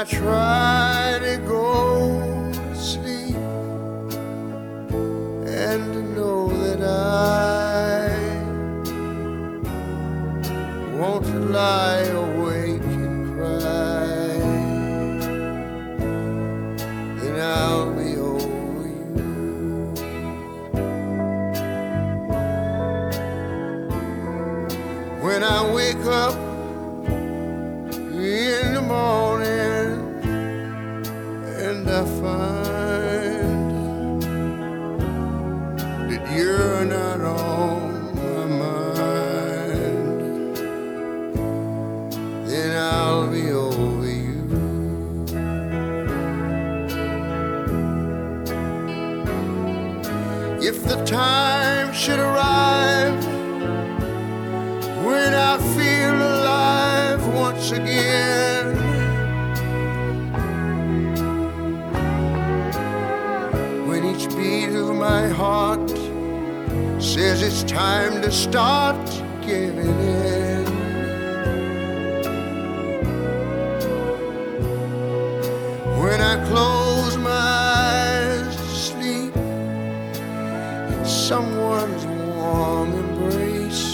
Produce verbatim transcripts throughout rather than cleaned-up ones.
I try to go to sleep and to know that I won't lie awake and cry, then I'll be over you. When I wake up in the morning and I find that you're not on my mind, then I'll be over you. If the time should arrive when I feel alive once again, when each beat of my heart says it's time to start giving in, when I close my eyes to sleep in someone's warm embrace,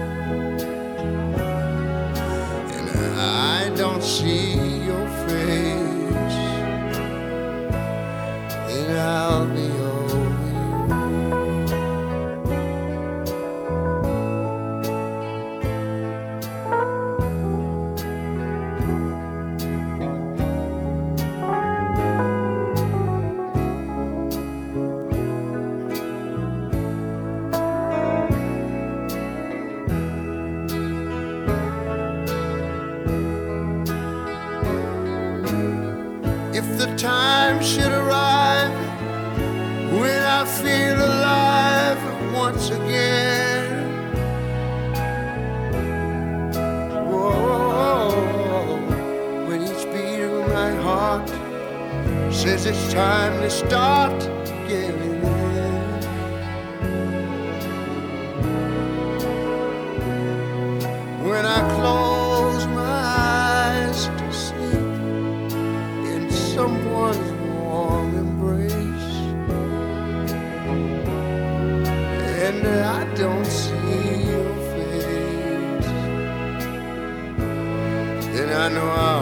I don't see your face, then I'll be over if the time should arrive when I feel alive once again. Whoa, when each beat of my heart says it's time to start giving in, when I close my eyes to sleep in someone's warm embrace, and I don't see your face, then I know I'll